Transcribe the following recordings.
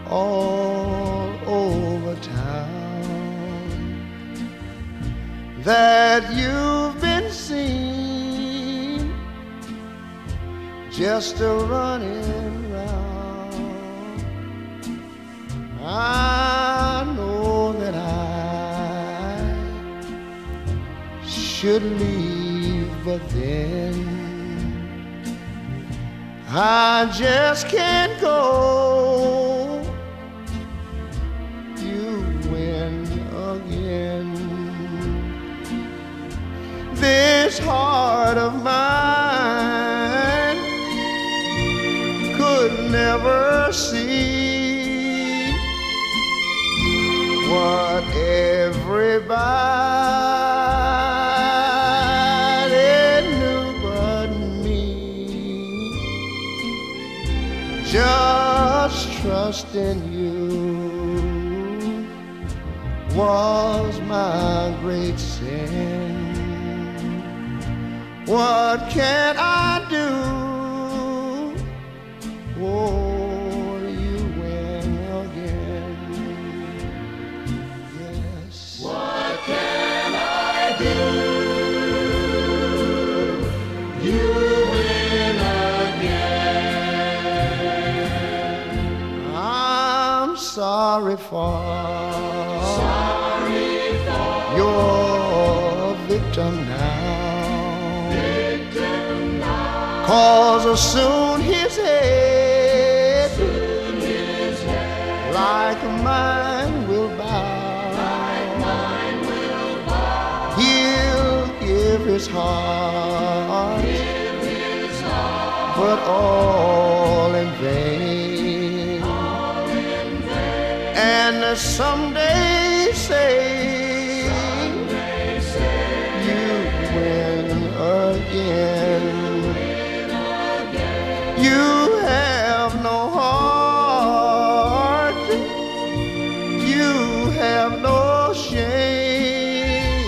all over town that you've been seen just a running round. I know that I should leave, but then I just can't go. You win again. This heart of mine could never see what everybody knew but me. Just trust in you was my great sin. What can I do? Oh, you win again. Yes. What can I do? You win again. I'm sorry for your victim now. 'Cause soon his head like mine will bow. He'll give his heart, but all in vain. And someday say you win again. You have no heart, you have no shame.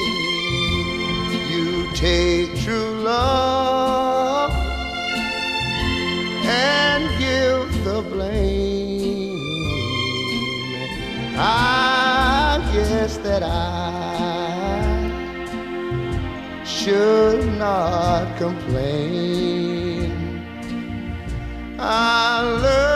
You take true love and give the blame. I guess that I should not complain. I love